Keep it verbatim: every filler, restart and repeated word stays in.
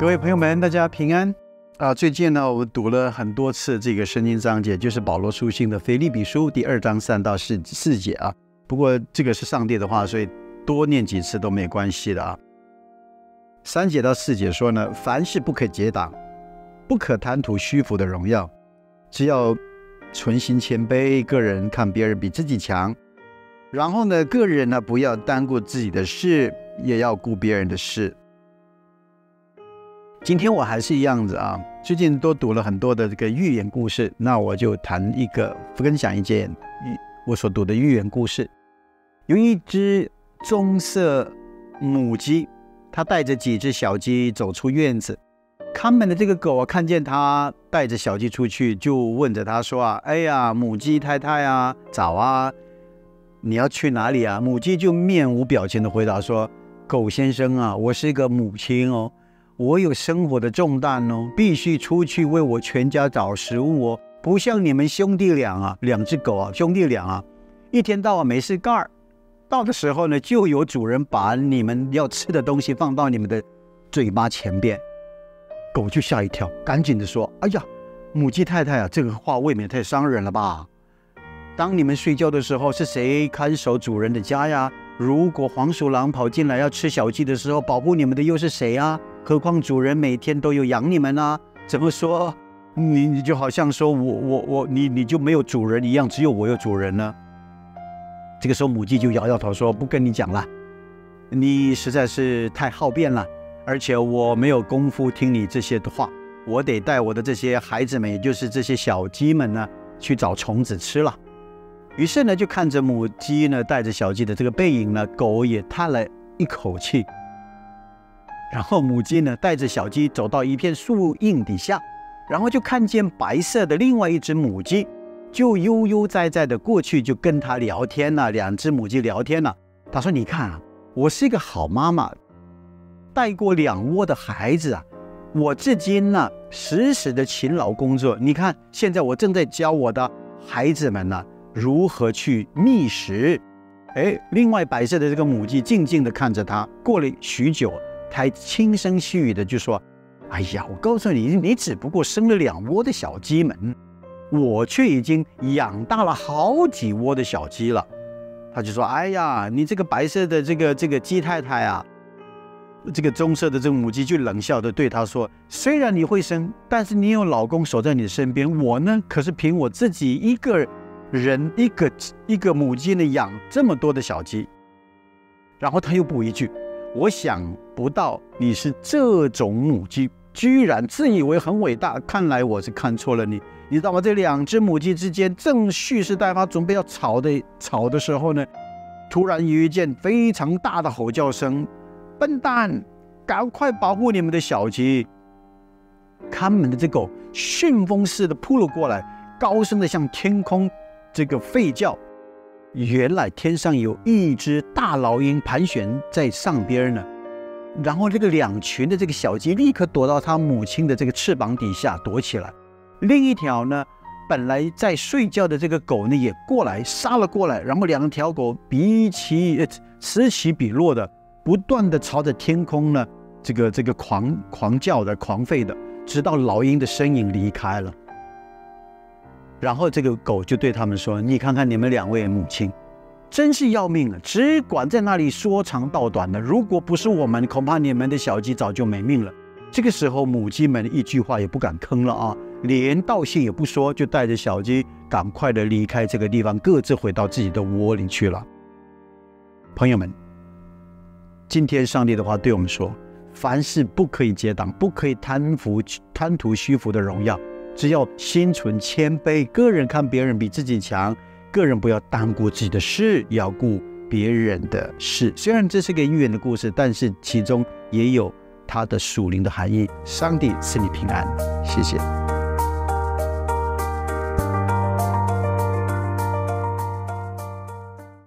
各位朋友们，大家平安啊！最近呢，我读了很多次这个圣经章节，就是保罗书信的腓立比书第二章三到四四节啊。不过这个是上帝的话，所以多念几次都没关系的啊。三节到四节说呢，凡事不可结党，不可贪图虚浮的荣耀，只要存心谦卑，个人看别人比自己强。然后呢，个人呢不要单顾自己的事，也要顾别人的事。今天我还是一样子啊，最近都读了很多的这个寓言故事，那我就谈一个，分享一件我所读的寓言故事。有一只棕色母鸡，它带着几只小鸡走出院子，看门的这个狗啊，看见它带着小鸡出去，就问着它说啊，哎呀，母鸡太太啊，早啊，你要去哪里啊？母鸡就面无表情的回答说，狗先生啊，我是一个母亲哦，我有生活的重担哦，必须出去为我全家找食物哦，不像你们兄弟俩啊，两只狗啊，兄弟俩啊，一天到晚没事干，到的时候呢，就有主人把你们要吃的东西放到你们的嘴巴前边。狗就吓一跳，赶紧的说，哎呀，母鸡太太啊，这个话未免太伤人了吧？当你们睡觉的时候，是谁看守主人的家呀？如果黄鼠狼跑进来要吃小鸡的时候，保护你们的又是谁啊？何况主人每天都有养你们啊，怎么说你你就好像说我我我你你就没有主人一样，只有我有主人呢？这个时候母鸡就摇摇头说，不跟你讲了，你实在是太好辩了，而且我没有功夫听你这些的话，我得带我的这些孩子们，也就是这些小鸡们呢，去找虫子吃了。于是呢，就看着母鸡呢带着小鸡的这个背影呢，狗也叹了一口气。然后母鸡呢带着小鸡走到一片树荫底下，然后就看见白色的另外一只母鸡，就悠悠哉哉的过去，就跟它聊天了、啊。两只母鸡聊天了、啊。他说：“你看啊，我是一个好妈妈，带过两窝的孩子啊，我至今呢时时的勤劳工作。你看，现在我正在教我的孩子们呢如何去觅食。”哎，另外白色的这个母鸡静静的看着他，过了许久。他轻声细语的就说，哎呀，我告诉你，你只不过生了两窝的小鸡们，我却已经养大了好几窝的小鸡了。他就说，哎呀，你这个白色的这个这个鸡太太啊，这个棕色的这个母鸡就冷笑的对他说，虽然你会生，但是你有老公守在你身边，我呢可是凭我自己一个人一个一个母鸡呢养这么多的小鸡。然后他又补一句，我想不到你是这种母鸡，居然自以为很伟大，看来我是看错了你。你知道吗？这两只母鸡之间正蓄势待发，准备要吵的吵的时候呢，突然有一件非常大的吼叫声，笨蛋，赶快保护你们的小鸡！看门的这狗旋风似的扑了过来，高声的向天空这个吠叫。原来天上有一只大老鹰盘旋在上边呢，然后这个两群的这个小鸡立刻躲到它母亲的这个翅膀底下躲起来。另一条呢，本来在睡觉的这个狗呢也过来杀了过来，然后两条狗彼起此起彼落的，不断的朝着天空呢这个这个狂狂叫的狂吠的，直到老鹰的身影离开了。然后这个狗就对他们说，你看看你们两位母亲真是要命了，只管在那里说长道短的，如果不是我们，恐怕你们的小鸡早就没命了。这个时候母鸡们一句话也不敢吭了啊，连道谢也不说，就带着小鸡赶快的离开这个地方，各自回到自己的窝里去了。朋友们，今天上帝的话对我们说，凡事不可以结党，不可以贪图贪图虚浮的荣耀，只要心存谦卑，个人看别人比自己强，个人不要单顾自己的事，也要顾别人的事。虽然这是个寓言的故事，但是其中也有它的属灵的含义。上帝赐你平安，谢谢。